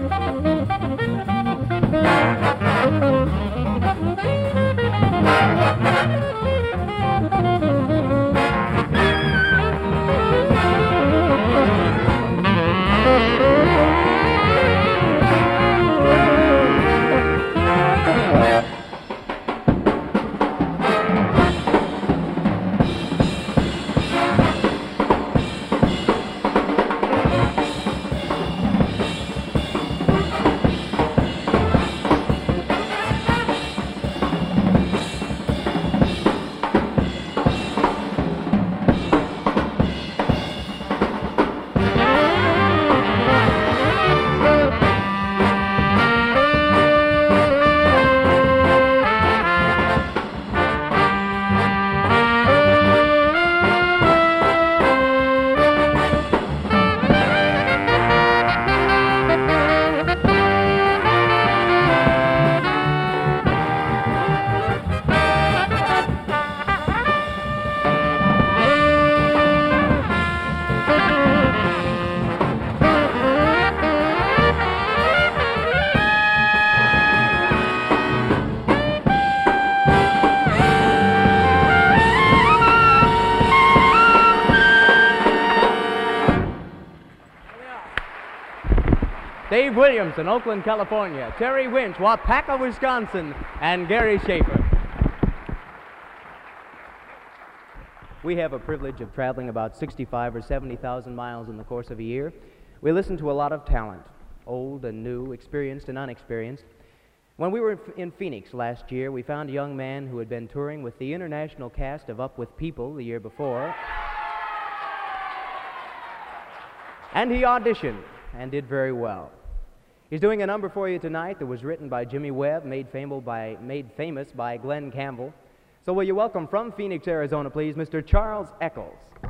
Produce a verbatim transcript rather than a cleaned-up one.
Dave Williams in Oakland, California, Terry Winch, Wapaka, Wisconsin, and Gary Schaefer. We have a privilege of traveling about sixty-five or seventy thousand miles in the course of a year. We listen to a lot of talent, old and new, experienced and unexperienced. When we were in Phoenix last year, we found a young man who had been touring with the international cast of Up With People the year before. And he auditioned and did very well. He's doing a number for you tonight that was written by Jimmy Webb, made, famous by, made famous by Glenn Campbell. So will you welcome from Phoenix, Arizona, please, Mister Charles Eccles.